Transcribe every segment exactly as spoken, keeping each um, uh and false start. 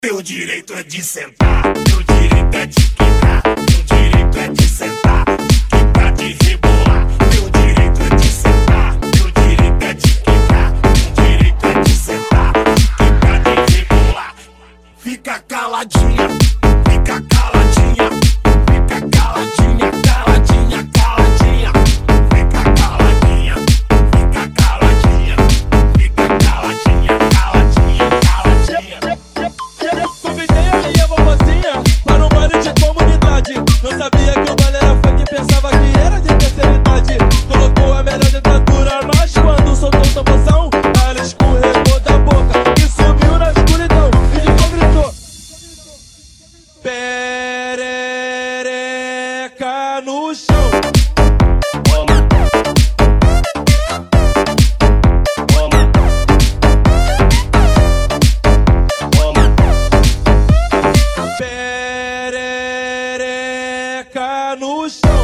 Teu direito é de sentar, teu direito é de quicar, teu direito é de sentar, de quicar, de rebolar. Teu direito é de sentar, teu direito é de quicar, teu direito é de sentar, de quicar, de rebolar. Fica caladinha, fica caladinha, fica caladinha, caladinha, caladinha. Fica caladinha, fica caladinha, fica caladinha, caladinha, caladinha. Convidei a minha vovozinha para um baile de comunidade. Não sabia que o baile era funk, pensava que era de terceira idade. Colocou a melhor dentadura, mas quando soltou o tamborzão, ela escorregou da boca e subiu na escuridão. E de novo gritou: perereca no chão. Perereca no chão.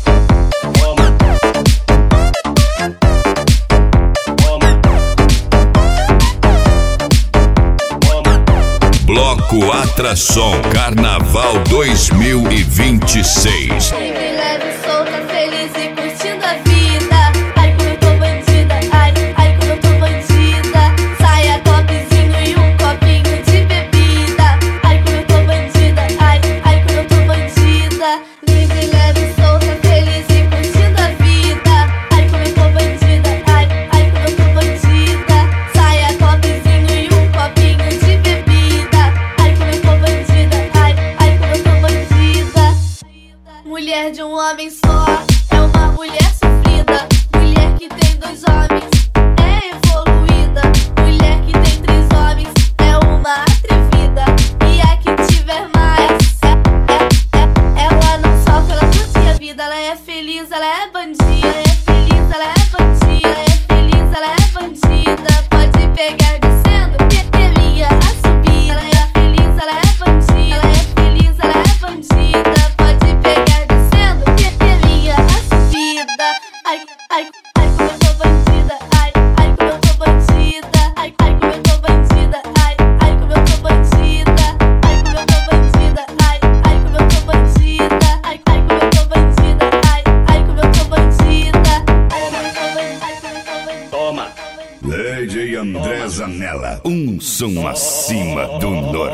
Bloco Atração Carnaval dois mil e vinte e seis. Livre, leve, solta, feliz e curtindo a vida. Ai, como eu tô bandida, ai, ai, como eu tô bandida. Saia, topzinho e um copinho de bebida. Ai, como eu tô bandida, ai, ai, como eu tô bandida. Livre, leve, solta, feliz e curtindo a vida. Ai, como eu tô bandida, ai, ai, como eu tô bandida. Saia, topzinho e um copinho de bebida. Ai, como eu tô bandida, ai, ai, como eu tô bandida. Mulher de um homem só é uma mulher sofrida. Mulher que tem dois homens é evoluída. Mulher que tem três homens é uma atrevida. E a que tiver mais é, é, é, ela não sofre, ela curte a vida. Ela é feliz, ela é bandida. Ela é feliz, ela é bandida. Ela é feliz, ela é bandida. Pode pegar descendo, pepelinha a subir. Ela é feliz, ela é bandida. Ela é feliz, ela é bandida. Pode pegar descendo, pepelinha a subida. Ai, ai, ai, como eu tô bandida. Ai, ai, como eu tô bandida. Ai, ai, como eu tô bandida. Ai, ai, como eu tô bandida. Ai, como eu tô bandida. Ai, ai, como eu tô bandida. Ai, ai, como eu tô bandida. Ai, ai, como eu tô bandida. Ai, como eu tô bandida. Toma. Lady André Zanella, um som acima do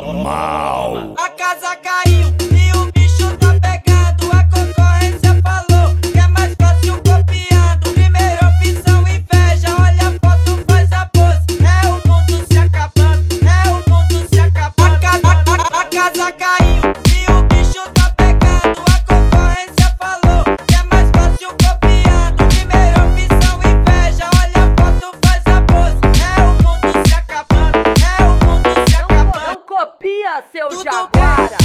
normal. A casa caiu e o bicho tá pegado. A concorrência falou que é mais fácil copiando. Primeira opção, inveja. Olha a foto, faz a pose. É o mundo se acabando, é o mundo se acabando. A, ca a, a, a casa caiu e o bicho tá pegado. A concorrência falou que é mais fácil copiando. Primeira opção, inveja. Olha a foto, faz a pose. É o mundo se acabando, é o mundo se acabando. Não copia, seu Tudo jaguara.